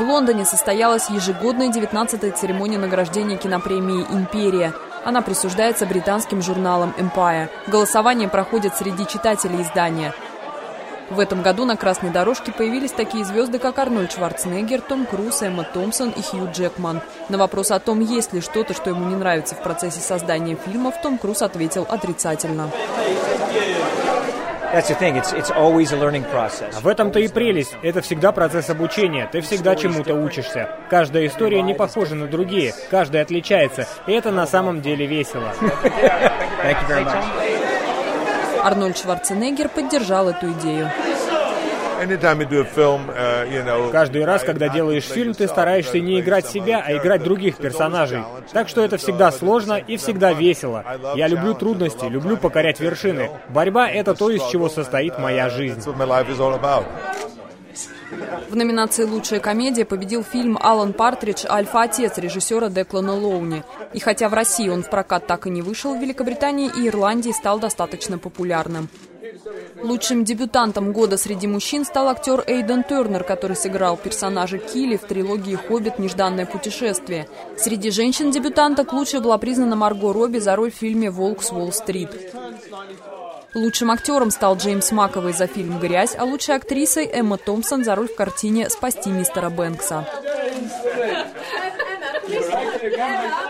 В Лондоне состоялась ежегодная 19-я церемония награждения кинопремии «Империя». Она присуждается британским журналом Empire. Голосование проходит среди читателей издания. В этом году на красной дорожке появились такие звезды, как Арнольд Шварценеггер, Том Круз, Эмма Томпсон и Хью Джекман. На вопрос о том, есть ли что-то, что ему не нравится в процессе создания фильмов, Том Круз ответил отрицательно. В этом-то и прелесть. Это всегда процесс обучения. Ты всегда чему-то учишься. Каждая история не похожа на другие. Каждая отличается. И это на самом деле весело. Арнольд Шварценеггер поддержал эту идею. Каждый раз, когда делаешь фильм, ты стараешься не играть себя, а играть других персонажей. Так что это всегда сложно и всегда весело. Я люблю трудности, люблю покорять вершины. Борьба — это то, из чего состоит моя жизнь. В номинации «Лучшая комедия» победил фильм «Алан Партридж. Альфа-отец» режиссера Деклана Лоуни. И хотя в России он в прокат так и не вышел, в Великобритании и Ирландии стал достаточно популярным. Лучшим дебютантом года среди мужчин стал актер Эйден Тернер, который сыграл персонажа Килли в трилогии «Хоббит. Нежданное путешествие». Среди женщин-дебютанток лучшей была признана Марго Робби за роль в фильме «Волк с Уолл-стрит». Лучшим актером стал Джеймс Маковой за фильм «Грязь», а лучшей актрисой Эмма Томпсон за роль в картине «Спасти мистера Бэнкса».